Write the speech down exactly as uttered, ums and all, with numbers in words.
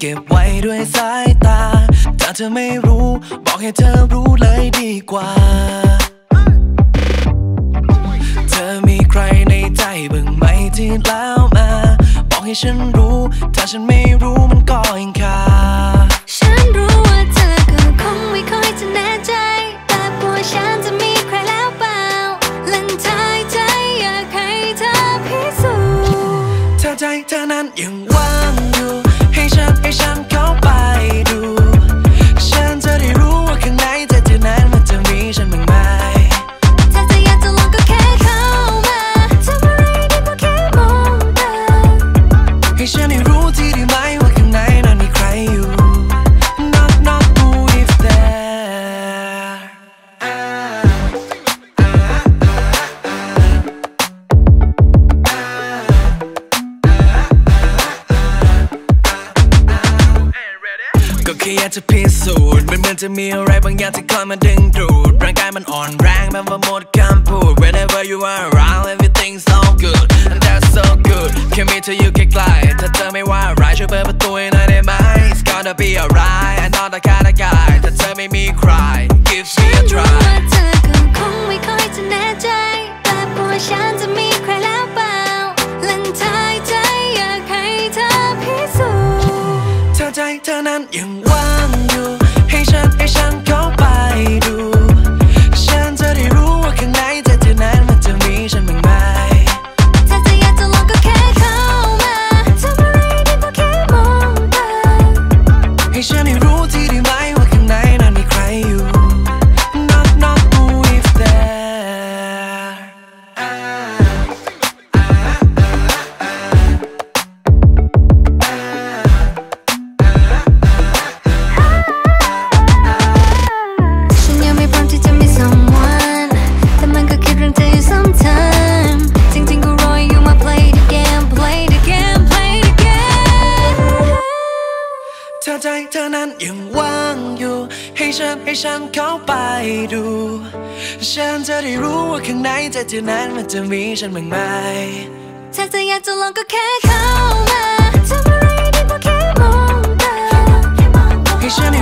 เก็บไว้ด้วยสายตาถ้าเธอไม่รู้บอกให้เธอรู้เลยดีกว่าเธอมีใครในใจบ้างไหมที่แล้วมาบอกให้ฉันรู้ถ้าฉันไม่รู้มันก็ยังคาฉันรู้ว่าเธอก็คงไม่ค่อยจะแน่ใจแต่ตัวฉันจะมีใครแล้วเปล่าเล่นทายใจอยากให้เธอพิสูจน์ถ้าใจเธอนั้นยังว่างอยู่ให้ฉันให้ฉันเข้าไปดูฉันจะได้รู้ว่าข้างในใจเธอนั้นมันจะมีฉันบ้างไหมถ้าเธออยากจะลองก็แค่เข้ามาทำอะไรดีก็แค่มองตาให้ฉันได้รู้ที่ได้ไหมว่าข้างในนั้นมีใครอยู่ Knock knock who is there ก็แค่อยากจะพิสูจน์มันเหมือนจะมีอะไรบางอย่างที่คอยมาดึงดูดร่างกายมันอ่อนแรงแบบว่าหมดคำพูด Whenever you are around everything's so good and that's so good แค่มีเธออยู่ใกล้ๆถ้าเธอไม่ว่าอะไรช่วยเปิดประตูให้หน่อยได้ไหม It's gonna be alright I'm not the kind of guy ถ้าเธอไม่มีใคร Give me a try ฉันรู้ว่าเธอก็คงไม่ค่อยจะแน่ใจแต่ตัวฉันจะมีใครแล้วเปล่าเล่นทายใจอยากให้เธอพิสูจน์ถ้าใจเธอนั้นยังว่างอยู่ให้ฉันให้ฉันเข้าไปดูฉันจะได้รู้ว่าข้างในใจเธอนั้นมันจะมีฉันบ้างไหมถ้าเธออยากจะลองก็แค่เข้ามาทำอะไรดีก็แค่มองตาให้ฉันได้รู้ที่ได้ไหมว่าข้างในนั้นมีใครอยู่ Knock knock who is there ฉันยังไม่พร้อมที่จะมี someone แต่มันก็คิดเรื่องเธออยู่ sometime จริงๆก็รออยู่มา play the game play the game play the game ถ้าใจเธอนั้นยังว่างอยู่ให้ฉันให้ฉันเข้าไปดูฉันจะได้รู้ว่าข้างในใจเธอนั้นมันจะมีฉันบ้างไหมถ้าเธออยากจะลองก็แค่เข้ามาทำอะไรดีก็แค่มองตาให้ฉัน